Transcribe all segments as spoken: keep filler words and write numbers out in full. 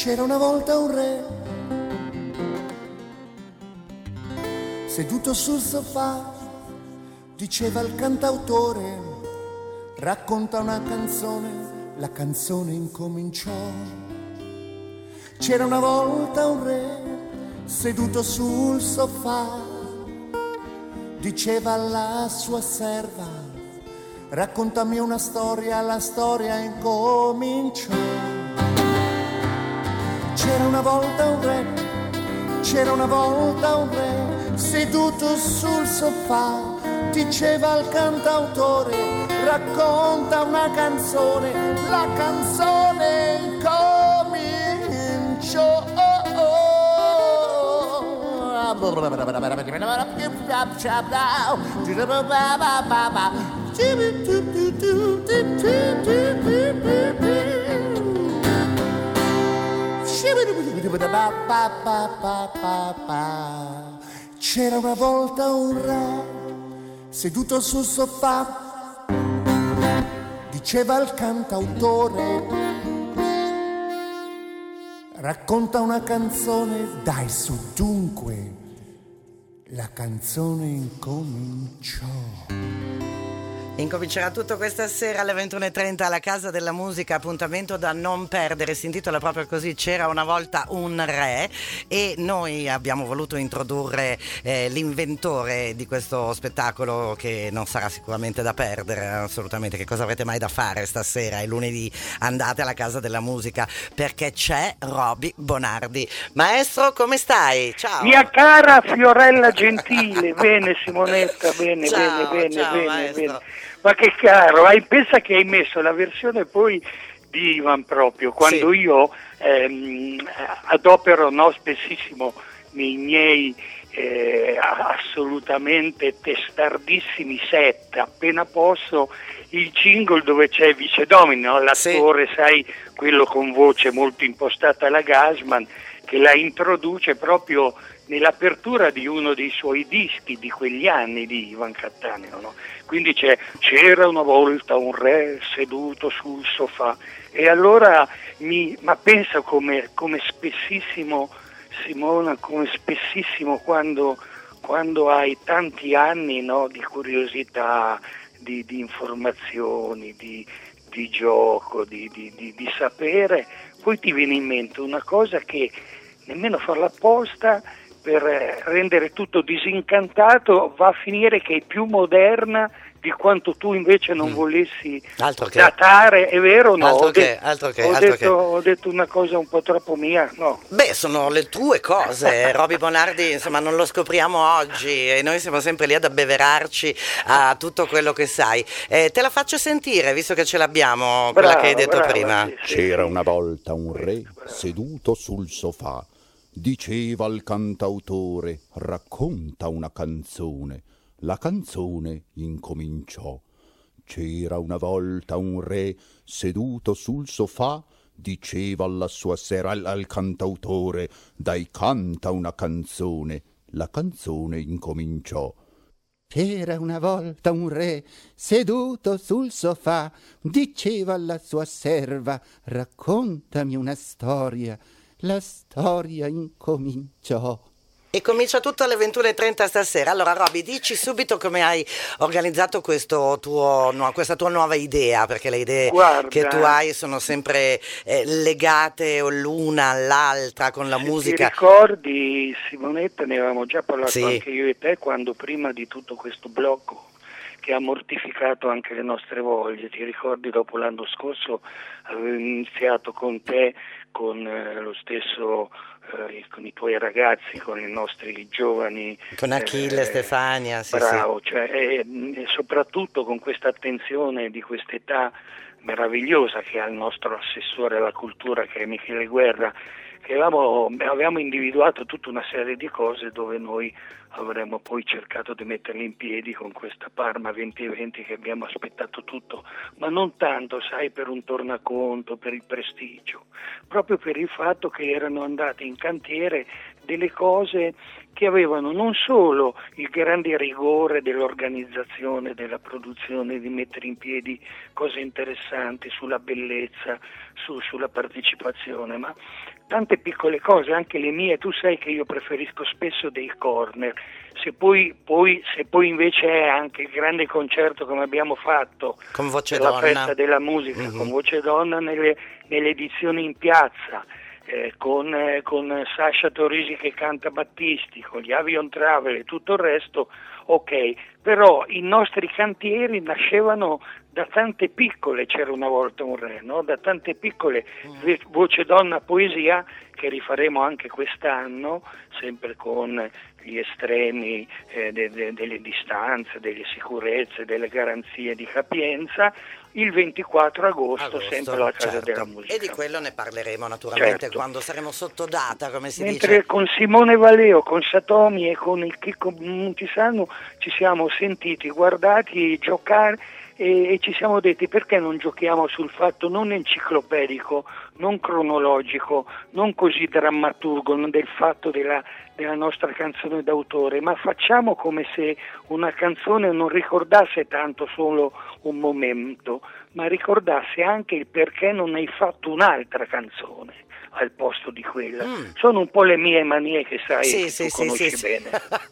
C'era una volta un re seduto sul sofà, diceva il cantautore, racconta una canzone, la canzone incominciò. C'era una volta un re seduto sul sofà, diceva alla sua serva, raccontami una storia, la storia incominciò. C'era una volta un re, c'era una volta un re, seduto sul sofà, diceva al cantautore, racconta una canzone, la canzone incominciò. C'era una volta un re seduto sul sofà, diceva il cantautore, racconta una canzone, dai su dunque, la canzone incominciò. Incomincerà tutto questa sera alle ventuno e trenta alla Casa della Musica, appuntamento da non perdere, si intitola proprio così, C'era una volta un re, e noi abbiamo voluto introdurre eh, l'inventore di questo spettacolo, che non sarà sicuramente da perdere, assolutamente. Che cosa avrete mai da fare stasera? È lunedì, andate alla Casa della Musica perché c'è Roby Bonardi. Maestro, come stai? Ciao. Mia cara Fiorella Gentile, bene Simonetta, bene, ciao, bene, bene, ciao, bene, maestro. bene. Ma che caro, hai, pensa che hai messo la versione poi di Ivan proprio, quando sì. io ehm, adopero no, spessissimo nei miei eh, assolutamente testardissimi set, appena posso, il jingle dove c'è Vice Domino, l'attore, sì. Sai, quello con voce molto impostata alla Gasman, che la introduce proprio nell'apertura di uno dei suoi dischi di quegli anni di Ivan Cattaneo, no? Quindi c'è c'era una volta un re seduto sul sofà, e allora mi ma pensa come, come spessissimo, Simona, come spessissimo quando, quando hai tanti anni, no, di curiosità, di, di informazioni, di, di gioco, di, di, di, di sapere, poi ti viene in mente una cosa che nemmeno farla apposta, per rendere tutto disincantato, va a finire che è più moderna di quanto tu invece non mm. volessi datare, è vero o no? Altro ho, che, de- altro che, ho, altro detto, che. ho detto una cosa un po' troppo mia, no? Beh, sono le tue cose, Roby Bonardi, insomma, non lo scopriamo oggi e noi siamo sempre lì ad abbeverarci a tutto quello che sai. Eh, te la faccio sentire, visto che ce l'abbiamo, quella brava, che hai detto brava, prima. Sì, sì, C'era sì. una volta un re seduto sul sofà, diceva il cantautore, racconta una canzone, la canzone incominciò. C'era una volta un re seduto sul sofà, diceva alla sua sera al, al cantautore, dai canta una canzone, la canzone incominciò. C'era una volta un re seduto sul sofà, diceva alla sua serva, raccontami una storia, la storia incominciò. E comincia tutto alle ventuno e trenta stasera. Allora Roby, dici subito come hai organizzato questo tuo, no, questa tua nuova idea, perché le idee Guarda, che tu hai sono sempre eh, legate l'una all'altra con la se musica. Ti ricordi, Simonetta, ne avevamo già parlato sì. anche io e te, quando prima di tutto questo blocco che ha mortificato anche le nostre voglie, ti ricordi, dopo l'anno scorso avevo iniziato con te, con eh, lo stesso, eh, con i tuoi ragazzi, con i nostri giovani, con Achille, eh, Stefania, sì, bravo, sì. Cioè, e, e soprattutto con questa attenzione di quest'età meravigliosa che ha il nostro assessore alla cultura, che è Michele Guerra, che avevamo, avevamo individuato tutta una serie di cose dove noi avremmo poi cercato di metterli in piedi con questa Parma venti venti che abbiamo aspettato tutto, ma non tanto, sai, per un tornaconto, per il prestigio, proprio per il fatto che erano andate in cantiere delle cose che avevano non solo il grande rigore dell'organizzazione, della produzione, di mettere in piedi cose interessanti sulla bellezza, su, sulla partecipazione, ma tante piccole cose, anche le mie. Tu sai che io preferisco spesso dei corner. Se poi, poi, se poi invece è anche il grande concerto come abbiamo fatto con Voce per la Donna, festa della musica, mm-hmm. con Voce Donna nelle, nelle edizioni in piazza, eh, con, eh, con Sasha Torrisi che canta Battisti, con gli Avion Travel e tutto il resto, ok, però i nostri cantieri nascevano da tante piccole, c'era una volta un re, no? Da tante piccole mm. Voce Donna Poesia, che rifaremo anche quest'anno, sempre con gli estremi eh, de, de, delle distanze, delle sicurezze, delle garanzie di capienza, il ventiquattro agosto, agosto sempre alla Casa certo. della Musica. E di quello ne parleremo naturalmente certo. quando saremo sotto data, come si Mentre dice. Mentre con Simone Valeo, con Satomi e con il Chicco Montisano ci siamo sentiti, guardati, giocare e, e ci siamo detti perché non giochiamo sul fatto non enciclopedico, non cronologico, non così drammaturgo del fatto della, della nostra canzone d'autore, ma facciamo come se una canzone non ricordasse tanto solo un momento, ma ricordasse anche il perché non hai fatto un'altra canzone al posto di quella. Mm. Sono un po' le mie manie che sai sì, che sì, tu sì, conosci sì, bene.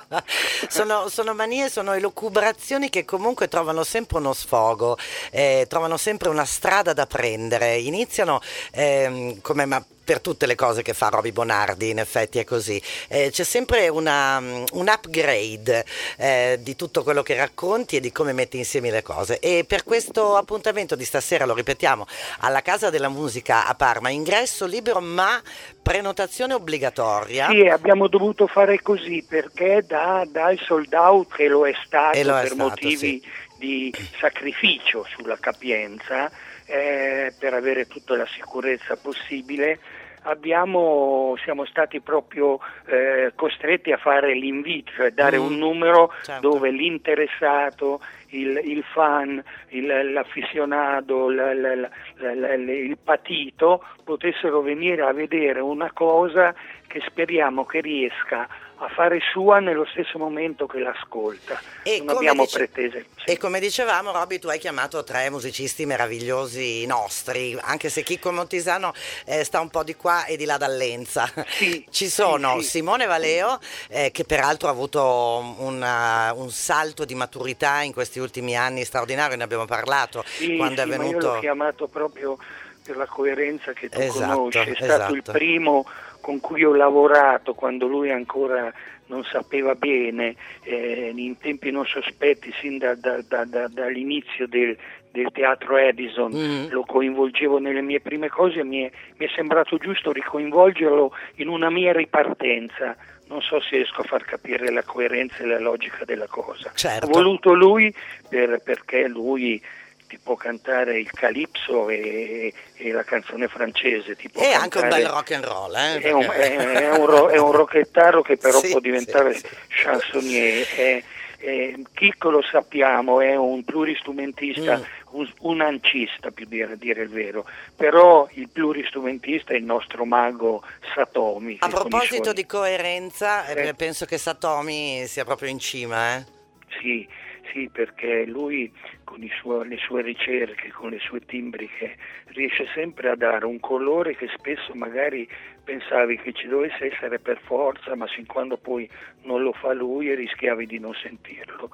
sono, sono manie, sono elucubrazioni che comunque trovano sempre uno sfogo, eh, trovano sempre una strada da prendere. Iniziano ehm, come ma per tutte le cose che fa Roby Bonardi, in effetti è così. Eh, c'è sempre una, un upgrade eh, di tutto quello che racconti e di come metti insieme le cose. E per questo appuntamento di stasera, lo ripetiamo, alla Casa della Musica a Parma, ingresso libero ma prenotazione obbligatoria. Sì, abbiamo dovuto fare così perché da, dal sold out, che lo è stato lo è per stato, motivi sì. di sacrificio sulla capienza, eh, per avere tutta la sicurezza possibile, abbiamo, siamo stati proprio eh, costretti a fare l'invito, cioè dare mm. un numero certo. dove l'interessato, il, il fan, il, l'affissionato, la, la, la, la, il patito potessero venire a vedere una cosa che speriamo che riesca a fare sua nello stesso momento che l'ascolta. E non abbiamo dice, pretese. Sì. E come dicevamo, Roby, tu hai chiamato tre musicisti meravigliosi nostri, anche se Chicco Montisano eh, sta un po' di qua e di là dall'Enza. Sì, Ci sono sì, sì. Simone Valeo, eh, che peraltro ha avuto una, un salto di maturità in questi ultimi anni straordinario, ne abbiamo parlato. Sì, quando sì, è venuto... ma io l'ho chiamato proprio per la coerenza che tu esatto, conosci, è esatto. stato il primo con cui ho lavorato quando lui ancora non sapeva bene, eh, in tempi non sospetti, sin da, da, da, da, dall'inizio del, del Teatro Edison, mm. lo coinvolgevo nelle mie prime cose e mi è, mi è sembrato giusto ricoinvolgerlo in una mia ripartenza. Non so se riesco a far capire la coerenza e la logica della cosa. Certo. Ho voluto lui per, perché lui ti può cantare il calipso e, e la canzone francese, ti può e cantare, anche un bel rock and roll, eh? è, un, è, è, un ro, è un rocchettaro che però sì, può diventare sì, sì. chansonnier. È, è, Chicco, lo sappiamo, è un pluristrumentista, mm. un, un ancista, più dire, a dire il vero, però il pluristrumentista è il nostro mago Satomi. A proposito suoi... di coerenza, eh. penso che Satomi sia proprio in cima, eh? Sì, sì, perché lui con i suo, le sue ricerche, con le sue timbriche, riesce sempre a dare un colore che spesso magari pensavi che ci dovesse essere per forza, ma sin quando poi non lo fa lui e rischiavi di non sentirlo.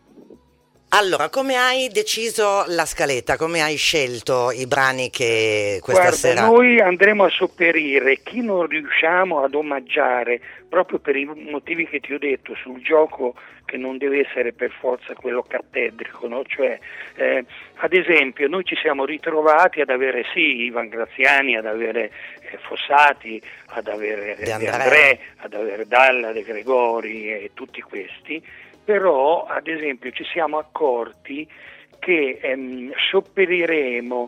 Allora, come hai deciso la scaletta? Come hai scelto i brani che questa Guarda, sera... noi andremo a sopperire chi non riusciamo ad omaggiare, proprio per i motivi che ti ho detto, sul gioco che non deve essere per forza quello cattedrico, no? Cioè, eh, ad esempio, noi ci siamo ritrovati ad avere sì Ivan Graziani, ad avere eh, Fossati, ad avere De André. De André, ad avere Dalla, De Gregori e tutti questi, però ad esempio ci siamo accorti che ehm, sopperiremo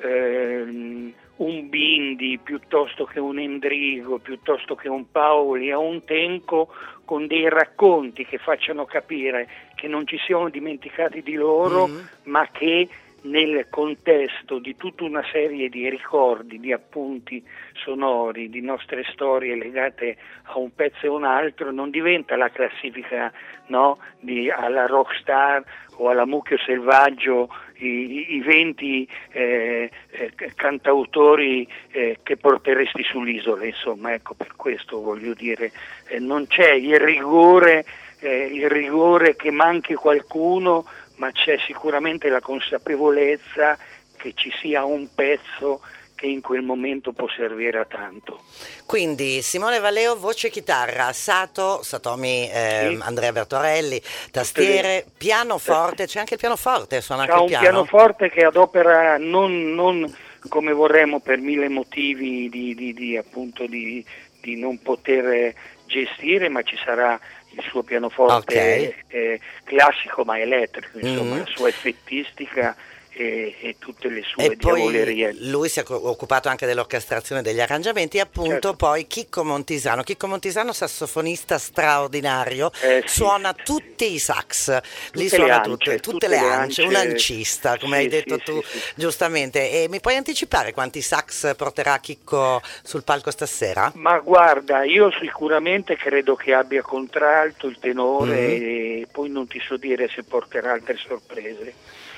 ehm, un Bindi piuttosto che un Endrigo, piuttosto che un Paoli a un Tenco, con dei racconti che facciano capire che non ci siamo dimenticati di loro, mm. ma che nel contesto di tutta una serie di ricordi, di appunti sonori, di nostre storie legate a un pezzo e un altro, non diventa la classifica, no, di, alla Rockstar o alla Mucchio Selvaggio, i, i venti eh, eh, cantautori eh, che porteresti sull'isola, insomma, ecco, per questo voglio dire, eh, non c'è il rigore, eh, il rigore che manchi qualcuno, ma c'è sicuramente la consapevolezza che ci sia un pezzo che in quel momento può servire a tanto. Quindi Simone Valeo, voce e chitarra, Sato, Satomi, eh, Sì. Andrea Bertorelli, tastiere, pianoforte, c'è anche il pianoforte, suona C'ha anche un il piano. pianoforte che adopera non, non come vorremmo per mille motivi di, di, di appunto di, di non poter gestire, ma ci sarà il suo pianoforte Okay. eh, classico ma elettrico, insomma, Mm. la sua effettistica e, e tutte le sue E poi diavolerie. lui si è co- occupato anche dell'orchestrazione degli arrangiamenti, appunto. Certo. Poi Chicco Montisano, Chicco Montisano sassofonista straordinario, Eh, sì, suona sì, tutti sì. i sax, li Tutte suona le tutte, ance, tutte, tutte le le ance, un ance. ancista, come Sì, hai detto sì, tu sì, sì. giustamente. E mi puoi anticipare quanti sax porterà Chicco sul palco stasera? Ma guarda, io sicuramente credo che abbia contralto il tenore Mm. e poi non ti so dire se porterà altre sorprese.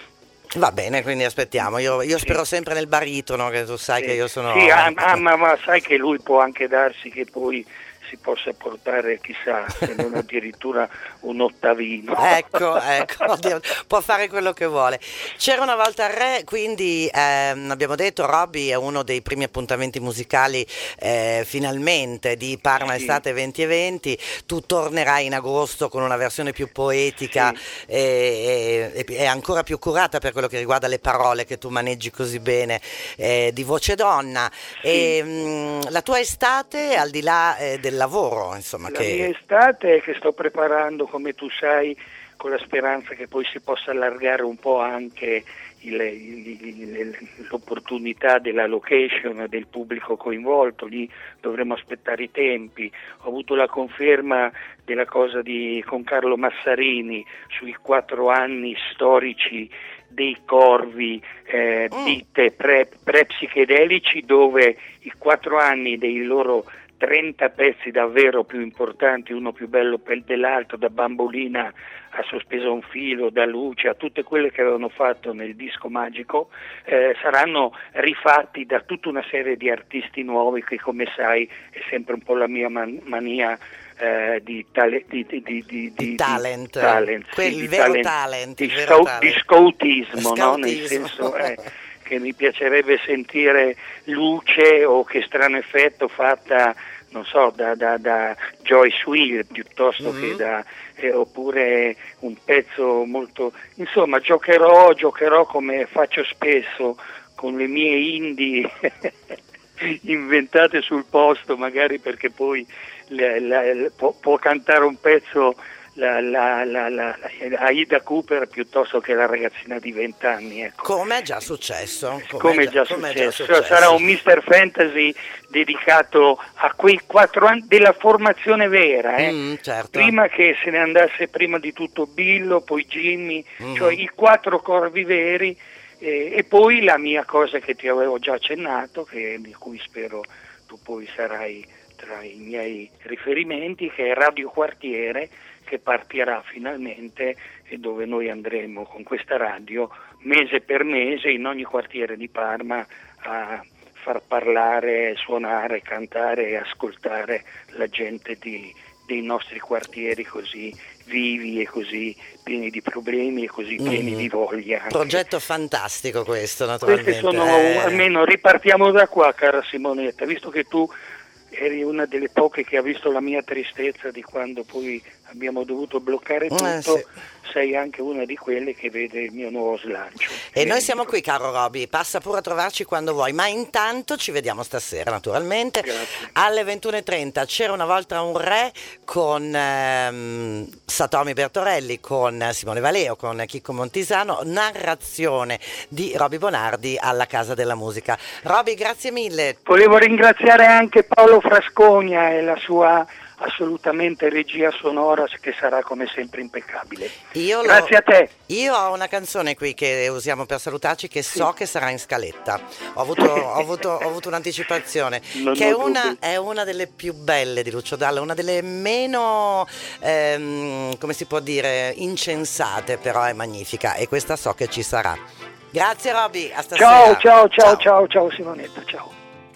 Va bene, quindi aspettiamo. Io, io Sì. spero sempre nel baritono, che tu sai Sì. che io sono... Sì, ah, ah, ma, ma sai che lui può anche darsi che poi si possa portare, chissà, se non addirittura un ottavino. Ecco, ecco, oddio, può fare quello che vuole. C'era una volta il re, quindi ehm, abbiamo detto, Robby è uno dei primi appuntamenti musicali eh, finalmente di Parma Sì. Estate venti e venti. Tu tornerai in agosto con una versione più poetica Sì. e, e- e ancora più curata per quello che riguarda le parole che tu maneggi così bene, eh, di voce donna. E, mh, la tua estate, al di là eh, del lavoro, insomma, La che... mia estate che sto preparando, come tu sai, con la speranza che poi si possa allargare un po' anche il- il- il- l'opportunità della location, del pubblico coinvolto, lì dovremo aspettare i tempi. Ho avuto la conferma della cosa di, con Carlo Massarini sui quattro anni storici dei Corvi, eh, Mm. dite pre, pre-psichedelici, dove i quattro anni dei loro trenta pezzi davvero più importanti, uno più bello per- dell'altro, da Bambolina a Sospesa un filo, da Luce, a tutte quelle che avevano fatto nel disco magico, eh, saranno rifatti da tutta una serie di artisti nuovi che, come sai, è sempre un po' la mia man- mania eh, di, tale- di, di, di, di, Di talent, talent, sì, quel di vero talent, di, il vero scau- talent. di scoutismo, no? Nel Scoutismo. senso eh, che mi piacerebbe sentire Luce o Che strano effetto fatta, non so, da, da, da Joyce Will piuttosto Mhm. che da eh, oppure un pezzo molto, insomma, giocherò, giocherò come faccio spesso con le mie indie inventate sul posto, magari perché poi la- la- la- può, può cantare un pezzo la, la, la, la, la Aida Cooper piuttosto che la ragazzina di vent'anni, ecco. Come è già successo. Come è già, come è successo. successo. Sarà un mister Fantasy dedicato a quei quattro anni della formazione vera, eh? Mm, certo. Prima che se ne andasse prima di tutto Billo, poi Jimmy, Mm. cioè i quattro corvi veri, eh, e poi la mia cosa che ti avevo già accennato, che, di cui spero tu poi sarai tra i miei riferimenti, che è Radio Quartiere, che partirà finalmente e dove noi andremo con questa radio mese per mese in ogni quartiere di Parma a far parlare, suonare, cantare e ascoltare la gente di, dei nostri quartieri così vivi e così pieni di problemi e così pieni Mm. di voglia. anche. Progetto fantastico questo, naturalmente. Queste sono, Eh, almeno ripartiamo da qua, cara Simonetta, visto che tu eri una delle poche che ha visto la mia tristezza di quando poi abbiamo dovuto bloccare tutto, Eh, sì. sei anche una di quelle che vede il mio nuovo slancio. E noi Quindi, siamo qui, caro Robby, passa pure a trovarci quando vuoi, ma intanto ci vediamo stasera, naturalmente, Grazie. alle ventuno e trenta. C'era una volta un re con ehm, Satomi Bertorelli, con Simone Valeo, con Chicco Montisano, narrazione di Robby Bonardi alla Casa della Musica. Robby, grazie mille. Volevo ringraziare anche Paolo Frascogna e la sua assolutamente regia sonora che sarà come sempre impeccabile. Io Grazie lo, a te. Io ho una canzone qui che usiamo per salutarci che sì. so che sarà in scaletta. Ho avuto, ho avuto, ho avuto un'anticipazione non che è una, è una delle più belle di Lucio Dalla, una delle meno, ehm, come si può dire, incensate, però è magnifica e questa so che ci sarà. Grazie Roby, a stasera. Ciao, ciao, ciao, ciao, ciao Simonetta, ciao.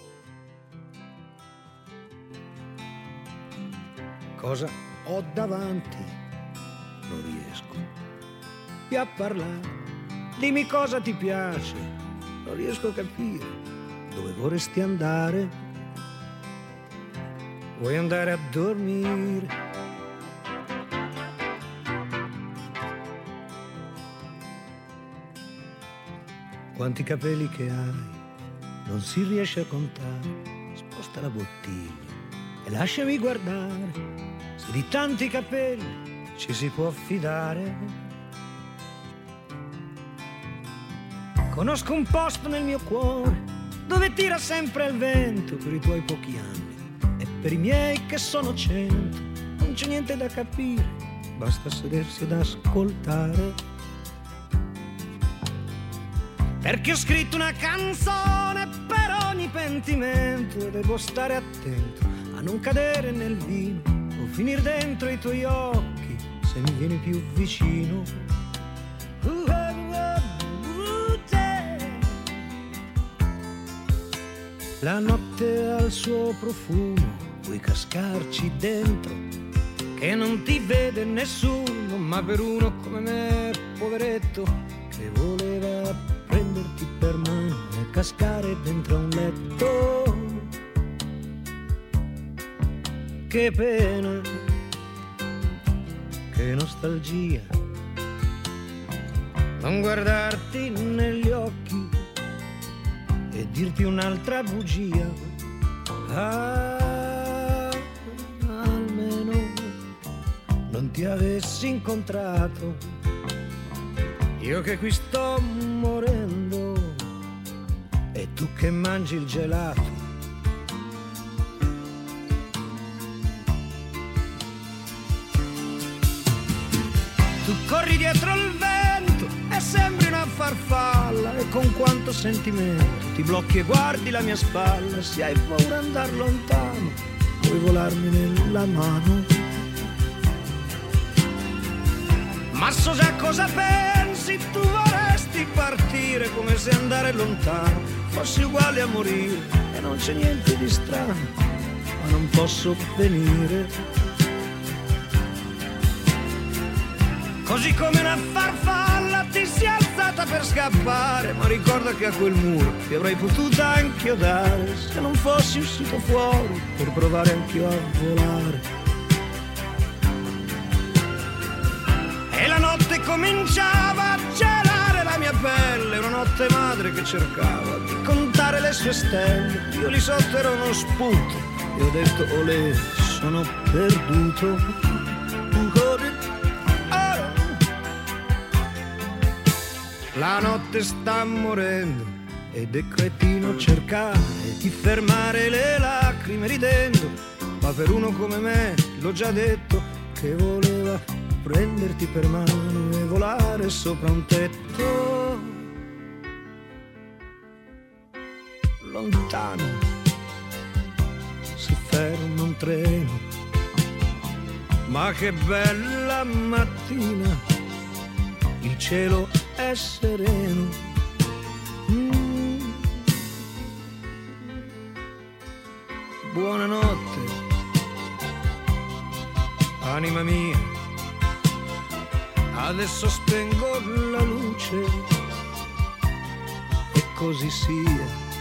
Cosa ho davanti? Non riesco più a parlare. Dimmi cosa ti piace. Non riesco a capire dove vorresti andare. Vuoi andare a dormire? Quanti capelli che hai non si riesce a contare. Sposta la bottiglia e lasciami guardare. Se di tanti capelli ci si può fidare. Conosco un posto nel mio cuore dove tira sempre il vento per i tuoi pochi anni e per i miei che sono cento. Non c'è niente da capire, basta sedersi ad ascoltare. Perché ho scritto una canzone per ogni pentimento e devo stare attento a non cadere nel vino o finir dentro i tuoi occhi se mi vieni più vicino. Uh, uh, uh, uh, la notte ha il suo profumo, puoi cascarci dentro che non ti vede nessuno, ma per uno come me, poveretto, che voleva prenderti per mano e cascare dentro un letto. Che pena, che nostalgia, non guardarti negli occhi e dirti un'altra bugia. Ah, almeno non ti avessi incontrato, io che qui sto morendo e tu che mangi il gelato. Tu corri dietro il vento e sembri una farfalla e con quanto sentimento ti blocchi e guardi la mia spalla. Se hai paura di andar lontano puoi volarmi nella mano. Ma so già cosa pensi, tu vorresti partire come se andare lontano fossi uguale a morire e non c'è niente di strano, ma non posso venire. Così come una farfalla ti sei alzata per scappare, ma ricorda che a quel muro ti avrei potuto inchiodare se non fossi uscito fuori per provare anch'io a volare. E la notte cominciava a gelare la mia pelle, una notte madre che cercava di contare le sue stelle. Io lì sotto ero uno spunto e ho detto olè, sono perduto. La notte sta morendo ed è cretino cercare di fermare le lacrime ridendo, ma per uno come me, l'ho già detto, che voleva prenderti per mano e volare sopra un tetto lontano. Si ferma un treno, ma che bella mattina, il cielo è sereno. Mm. Buonanotte, anima mia, adesso spengo la luce e così sia.